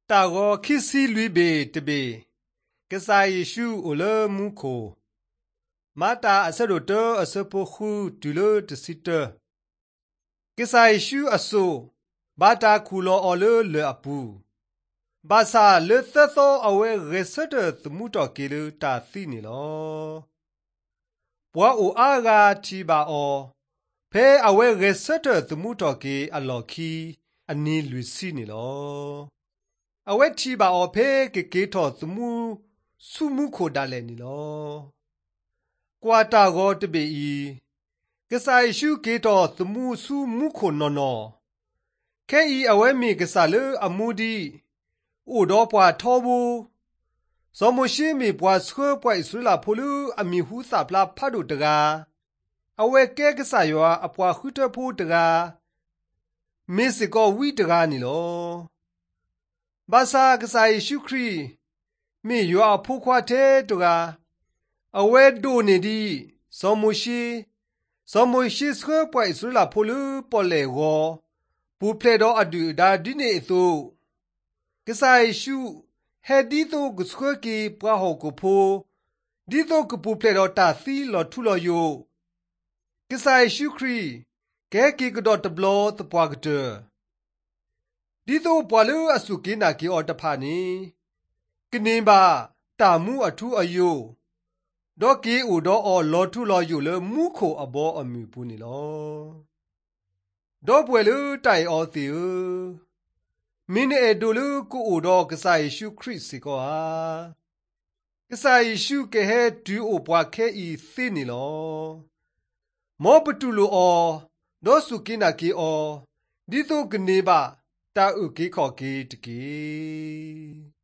တာကိုခစ်စီလွီဘေတဘေကစားယေရှုအလမှုကိုမတာအစရတောအစပခုဒူလတစီတကစားယေရှုအစိုးဘာတာကူလောအလလအပူဘာသာလေသသောအဝဲရစတသမှုတော်ကေလတာသိနေလောဘွာအိုအာဂါတီဘာအောဖဲအဝဲရစတသမှုတော်ကေအလော်ခီအနီလူစီနေလောအဝဲတီဘာအောဖဲကေထောသမှုစုမှုခိုဒါလဲနေလောကွာတာကိုတပေဤကစားယေရှုကေထောသမှုစုမှုခိုနော်နော်ခဲဤအဝဲမီကစားလေအမှုဒီအိုတော့ပွားထောဘူးဇောမရှိမီပွားဆွဲပွားဣစလာဖိုလူအမီဟုစာပလာဖတ်တို့တကားအဝဲကဲကစားရွာအပွားခုတဖို့တကားမေစကောဝီတကားနီလောဘာသာကစားယေရှုခရစ်မေရွာဖို့ခွားတဲ့တကားအဝဲဒိုနေဒီဇောမရှိဆွဲပွားဣစလာဖိုလူပေါ်လေဝပူဖလေတော့အဒူဒါဒီနေသို့ကစားယေရှုဟဲဒီတိုကဆွဲကီပွားဟောကိုဖိုဒီတိုကပူဖလေတော့တာသီလော်ထူလော်ယိုကစားယေရှုခရစ်ကဲကီကတော့တဘလောတပွားကတဲ့ဒီတိုပွားလူအစုကိနာကီအော်တဖာနီကနေပါတာမှုအထူးအယိုဒေါကီအိုဒေါအော်လော်ထူလော်ယိုလေမှုခိုအဘောအမြူပူနီလောဒေါပွေလူတိုင်အော်တီမင်းအေဒိုလူကိုအိုဒေါကစားယေရှုခရစ်စီကောဟာကစားယေရှုကဲဟဲဒူအိုပွားခဲဤသိနီလောမောပတူလိုအော်ဒေါစုကိနာကီအော်ဒီတိုကနေပါတာဥကေခေါ်ကေတကေ